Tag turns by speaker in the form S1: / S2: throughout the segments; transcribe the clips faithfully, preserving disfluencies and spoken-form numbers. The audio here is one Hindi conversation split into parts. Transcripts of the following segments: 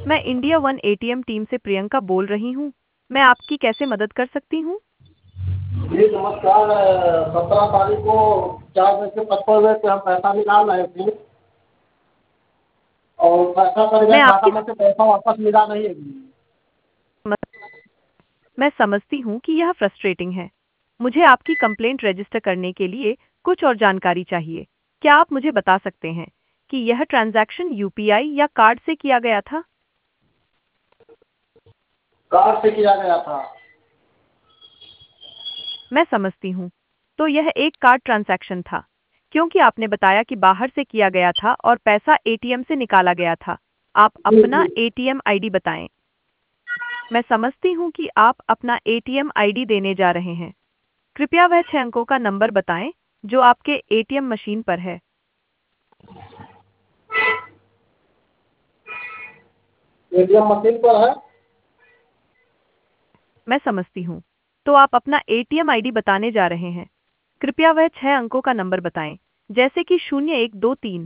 S1: मैं इंडिया वन एटीएम टीम से प्रियंका बोल रही हूँ। मैं आपकी कैसे मदद कर सकती हूँ?
S2: जी नमस्कार। सत्रह तारीख को चार बज के पचपन मिनट पे हम पैसा निकाल रहे थे और पैसा कट गया
S1: मैं
S2: खाता
S1: आपकी
S2: में से, पैसा वापस मिला नहीं है अभी।
S1: समझ- मैं समझती हूँ कि यह फ्रस्ट्रेटिंग है। मुझे आपकी कंप्लेंट रजिस्टर करने के लिए कुछ और जानकारी चाहिए। क्या आप मुझे बता सकते हैं कि यह ट्रांजैक्शन यूपीआई या कार्ड से किया गया था?
S2: कार्ड से किया गया था।
S1: मैं समझती हूँ। तो यह एक कार्ड ट्रांजैक्शन था, क्योंकि आपने बताया कि बाहर से किया गया था और पैसा एटीएम से निकाला गया था। आप
S2: जी
S1: अपना
S2: जी।
S1: एटीएम आईडी बताएं। मैं समझती हूँ कि आप अपना एटीएम आईडी देने जा रहे हैं। कृपया वह छह अंकों का नंबर बताएं जो आपके एटीएम मशीन पर है।
S2: एटीएम मशीन पर है।
S1: मैं समझती हूँ। तो आप अपना एटीएम आईडी बताने जा रहे हैं। कृपया वह छह अंकों का नंबर बताएं, जैसे कि शून्य एक दो तीन।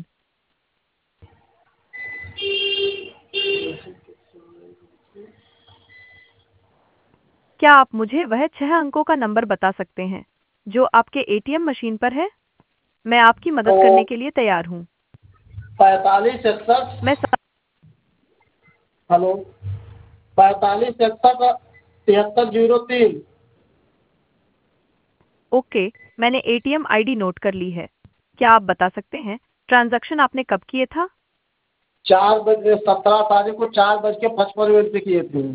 S1: क्या आप मुझे वह छह अंकों का नंबर बता सकते हैं जो आपके एटीएम मशीन पर है? मैं आपकी
S2: तो
S1: मदद करने के लिए तैयार हूँ।
S2: पैंतालीस इकसठ।
S1: मैं सम...
S2: हेलो। पैंतालीस इकसठ तिहत्तर जीरो तीन।
S1: ओके, मैंने एटीएम आईडी नोट कर ली है। क्या आप बता सकते हैं ट्रांजैक्शन आपने कब किए था?
S2: चार बजे सत्रह तारीख को चार बज के पचपन मिनट पे किए थे।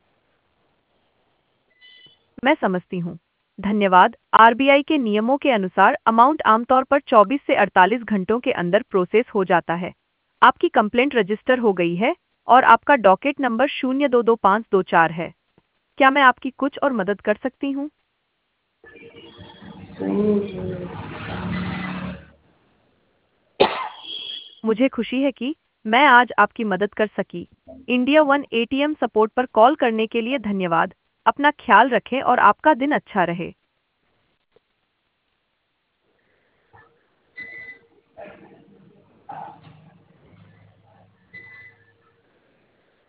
S1: मैं समझती हूँ। धन्यवाद। आरबीआई के नियमों के अनुसार अमाउंट आमतौर पर चौबीस से अड़तालीस घंटों के अंदर प्रोसेस हो जाता है। आपकी कंप्लेंट रजिस्टर हो गई है और आपका डॉकेट नंबर शून्य दो दो पाँच दो चार है। क्या मैं आपकी कुछ और मदद कर सकती हूँ? मुझे खुशी है कि मैं आज आपकी मदद कर सकी। इंडिया वन एटीएम सपोर्ट पर कॉल करने के लिए धन्यवाद। अपना ख्याल रखें और आपका दिन अच्छा रहे।